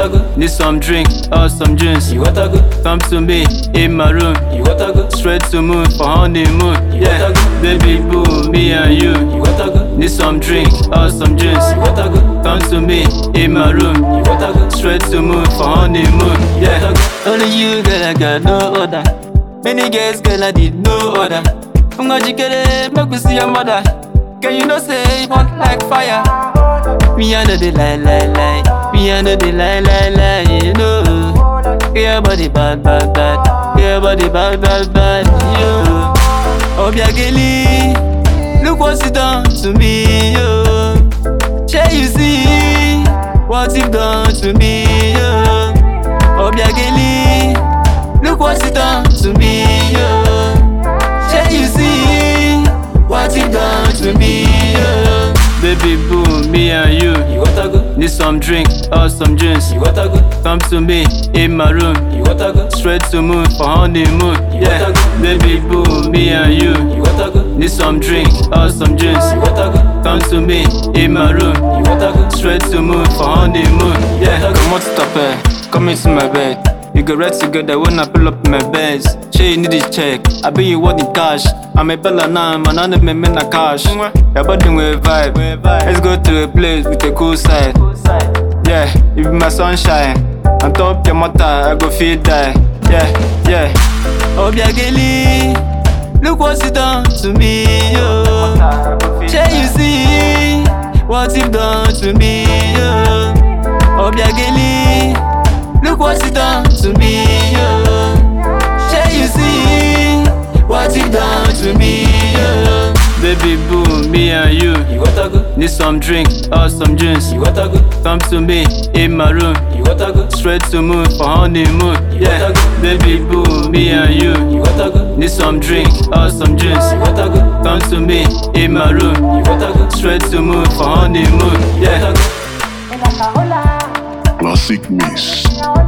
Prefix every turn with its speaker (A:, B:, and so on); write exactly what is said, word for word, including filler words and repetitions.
A: wanna go?
B: Need some drink or some juice.
A: You wanna go?
B: Come to me in my room.
A: You wanna go?
B: Straight to moon for honeymoon. Yeah, baby boo, me and you.
A: You wanna go?
B: Need some drink or some juice.
A: You wanna go?
B: Come to me in my room.
A: You wanna go?
B: Straight to moon for honeymoon. Yeah, only you, girl, I got no other. Many girls, girl, I did no other. I'm gonna get it, make me see your mother. Can you know say you want like fire? Me I know the lie, lie, lie. Me I know the lie, lie, lie. You know, your body bad, bad, bad. Your body bad, bad, bad. You, oh Biageli, look what you done to me, yo. Shall you see what you've done to me, yo? Oh Biageli, look what you done to me, yo. Shall you see what you've done to me, yo? Baby boo, me and you.
A: You wanna go?
B: Need some drink or some juice.
A: You wanna go?
B: Come to me in my room.
A: You wanna go?
B: Straight to moon for honeymoon. Yeah, baby boo, me and you.
A: You wanna go?
B: Need some drink or some juice.
A: You wanna go?
B: Come to me in my room.
A: You wanna go?
B: Straight to moon for honeymoon. Yeah, come on, stop it. Come into my bed. You get right together when I pull up my beds. She you need the check. I bet you want the cash. I'm a bella now, man. I me me na cash. Your body will vibe. Let's go to a place with a cool side. Yeah, you be my sunshine. On top your mother, I go feel die. Yeah, yeah. Oh Biageli, look what you done to me, yo. Shall you see what you've done to me, yo? Oh Biageli, look what you done to me, yo. Shall you see what you done to me, yo? Baby boo, me and you.
A: You wanna go?
B: Need some drink or some juice.
A: You wanna go?
B: Come to me in my room.
A: You wanna go?
B: Straight to moon for honeymoon. Yeah, baby boo, me and you.
A: You wanna go?
B: Need some drink or some juice.
A: You wanna go?
B: Come to me in my room.
A: You wanna go?
B: Straight to moon for honeymoon. Yeah.
C: Classic Miss.